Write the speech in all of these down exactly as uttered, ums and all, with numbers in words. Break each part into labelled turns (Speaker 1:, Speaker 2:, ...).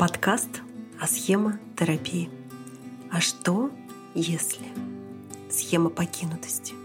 Speaker 1: Подкаст о схемотерапии. А что, если? Схема покинутости.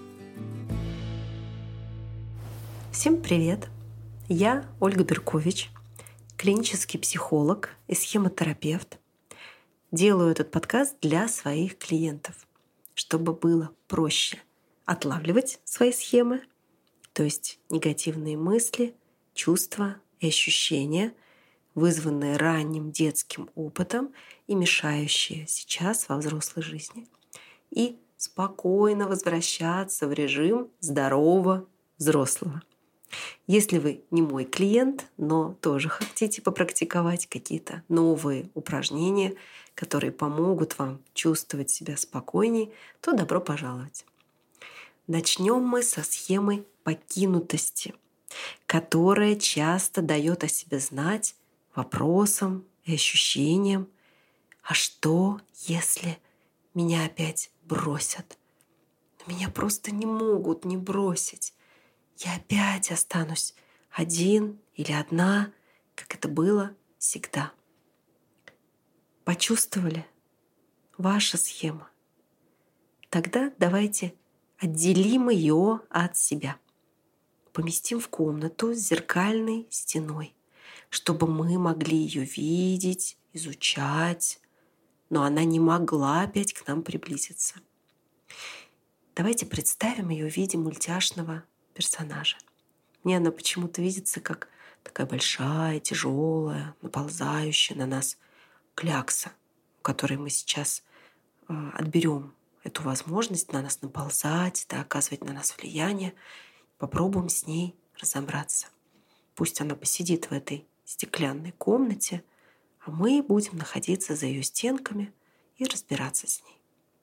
Speaker 1: Всем привет! Я Ольга Беркович, клинический психолог и схемотерапевт. Делаю этот подкаст для своих клиентов, чтобы было проще отлавливать свои схемы, то есть негативные мысли, чувства и ощущения, вызванные ранним детским опытом и мешающие сейчас во взрослой жизни, и спокойно возвращаться в режим здорового взрослого. Если вы не мой клиент, но тоже хотите попрактиковать какие-то новые упражнения, которые помогут вам чувствовать себя спокойней, то добро пожаловать. Начнем мы со схемы покинутости, которая часто дает о себе знать вопросам и ощущениям: а что, если меня опять бросят? Меня просто не могут не бросить. Я опять останусь один или одна, как это было всегда. Почувствовали? Ваша схема. Тогда давайте отделим ее от себя. Поместим в комнату с зеркальной стеной, чтобы мы могли ее видеть, изучать, но она не могла опять к нам приблизиться. Давайте представим ее в виде мультяшного персонажа. Мне она почему-то видится как такая большая, тяжелая, наползающая на нас клякса, у которой мы сейчас отберем эту возможность на нас наползать, да, оказывать на нас влияние. Попробуем с ней разобраться. Пусть она посидит в этой стеклянной комнате, а мы будем находиться за ее стенками и разбираться с ней.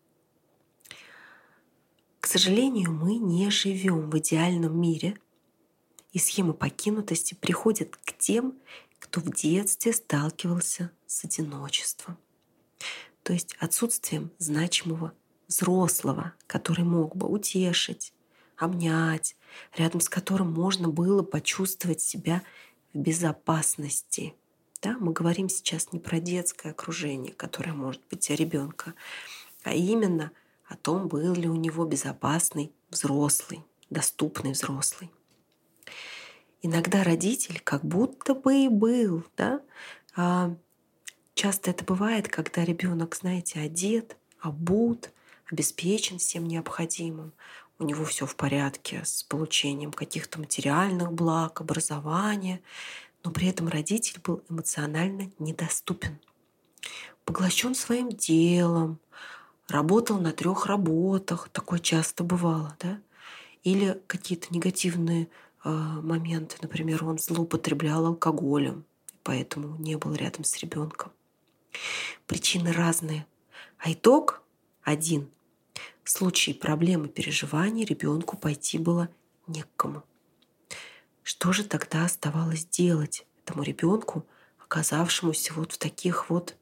Speaker 1: К сожалению, мы не живем в идеальном мире, и схемы покинутости приходят к тем, кто в детстве сталкивался с одиночеством, то есть отсутствием значимого взрослого, который мог бы утешить, обнять, рядом с которым можно было почувствовать себя в безопасности. Да, мы говорим сейчас не про детское окружение, которое может быть у ребенка, а именно о том, был ли у него безопасный взрослый, доступный взрослый. Иногда родитель как будто бы и был, да? А часто это бывает, когда ребенок, знаете, одет, обут, обеспечен всем необходимым. У него все в порядке с получением каких-то материальных благ, образования, но при этом родитель был эмоционально недоступен, поглощен своим делом, работал на трех работах, такое часто бывало, да? Или какие-то негативные э, моменты, например, он злоупотреблял алкоголем, поэтому не был рядом с ребенком. Причины разные, а итог один. В случае проблемы переживаний ребенку пойти было не к кому. Что же тогда оставалось делать этому ребенку, оказавшемуся вот в таких вот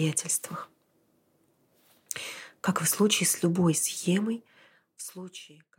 Speaker 1: обстоятельствах? Как и в случае с любой схемой, в случае,